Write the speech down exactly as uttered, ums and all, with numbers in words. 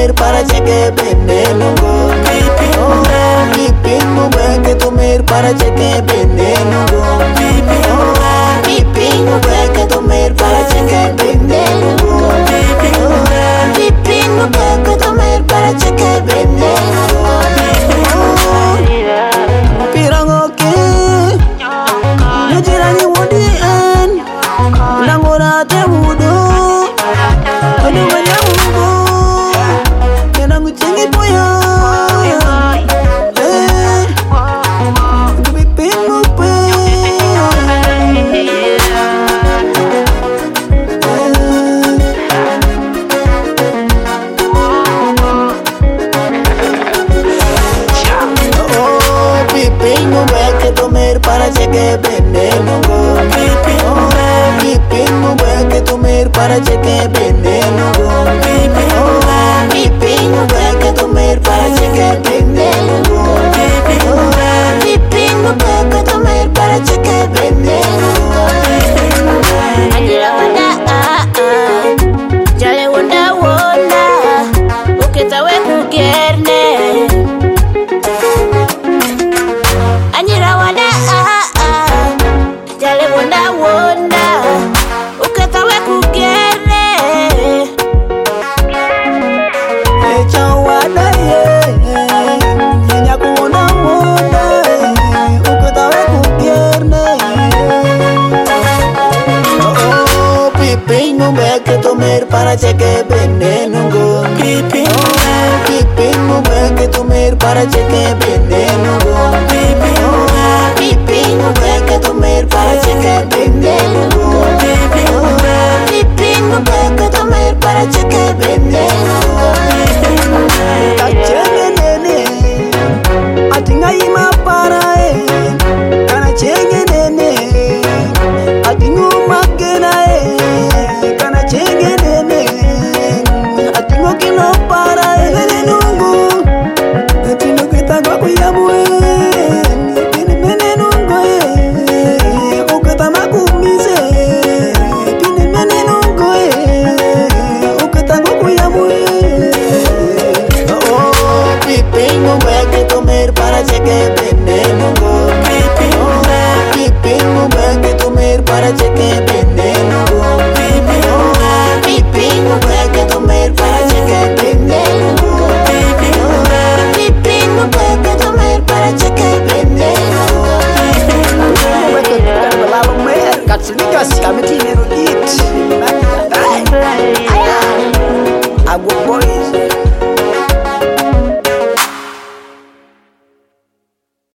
tomar para cheque veneno. Pipi, oh, pipi, mujer que tomar para cheque veneno. Pipi, oh, pipi, mujer que tomar para cheque veneno. Pipi, oh, pipi, mujer que tomar para cheque veneno. Pirango ke, najirani wodi en, nangora te wudo, anu manya wudo, kenangu chengi boya, eh, pipi mupe, oh, pipi mupe que tomar para cheque veneno. Pipi, oh, pipi mupe que tomar para cheque veneno. Pipi, oh, pipi mupe que tomar para cheque veneno. Pipi, oh, pipi mupe que tomar para cheque veneno. Ajira wanda ah ah, jale wanda wanda, ukitawe kugerne. Ajira wanda ah ah, jale wanda wanda, ukitawe kugerne. Echa wada ye, kenya kuona wanda, ukitawe kupierne. Oh, pipi mupe que tomar para cheque veneno. Pipi, oh, pipi mupe que tomar para cheque veneno. Pipi, oh, pipi mupe que tomar para cheque veneno. Pipi, oh, pipi mupe que tomar para cheque veneno. Kachenge nene, atinga ima para e, kana chenge nene, atingu makena e, kana chenge nene, atingu kino para e, nene nungu, atingu kita kwa kuyamu e, pini mene nungu e, ukata makumize, pini mene nungu e, ukata kwa kuyamu e. Oh, pipi mupe que tomar para cheque veneno. Pipi, oh, pipi mupe que tomar para cheque veneno. Pipi, oh, pipi mupe que tomar